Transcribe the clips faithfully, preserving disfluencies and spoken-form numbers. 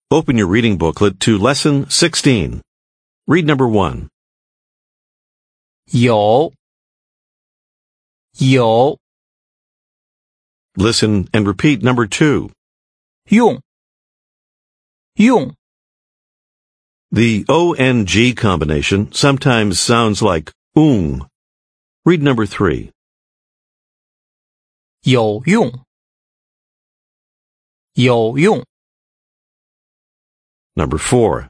Open your reading booklet to Lesson sixteen. Read number one. 有有 Listen and repeat number two. 用用 The O N G combination sometimes sounds like ung. Read number three. 有用有用 Number four.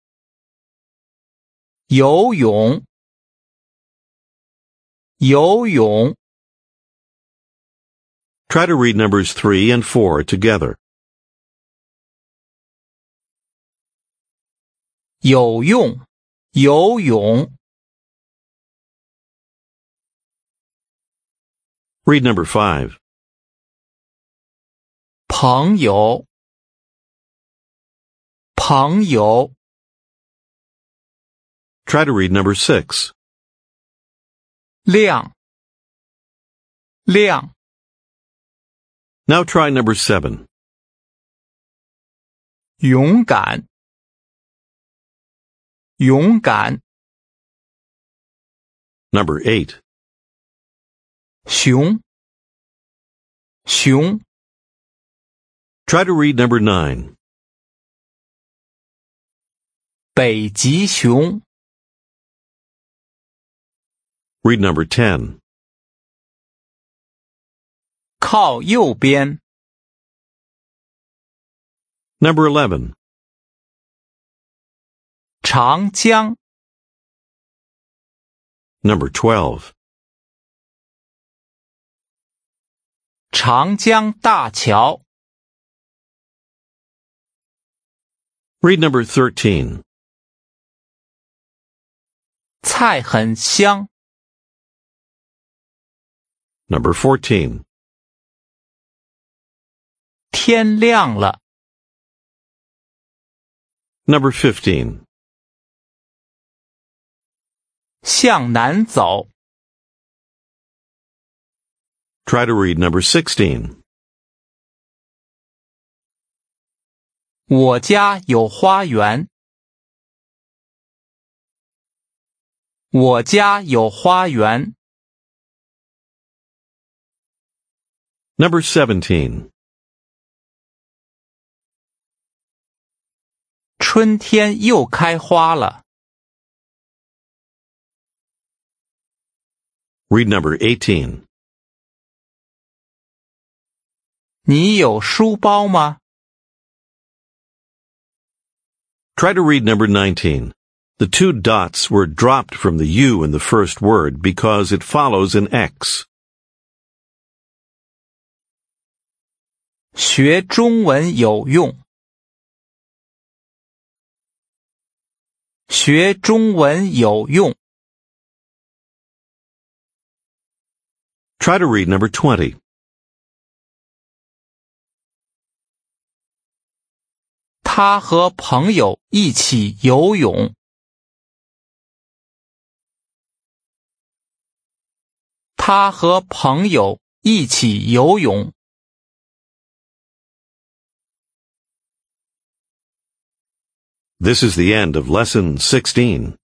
游泳游泳 Try to read numbers three and four together. 有用游泳 Read number five. 朋友朋友 Try to read number six. 亮亮 Now try number seven. 勇敢勇敢 Number eight. 熊熊 Try to read number nine. 北极熊 Read number ten. 靠右边 Number eleven. 长江 Number twelve. 长江大桥 Read number thirteen. 菜很香 Number fourteen. 天亮了 Number fifteen. 向南走 Try to read number sixteen. 我家有花园我家有花园 Number seventeen. 春天又开花了 Read number eighteen. 你有书包吗 Try to read number nineteen. The two dots were dropped from the U in the first word because it follows an X. 学中文有用学中文有用 Try to read number twenty. 他和朋友一起游泳他和朋友一起游泳 This is the end of Lesson sixteen.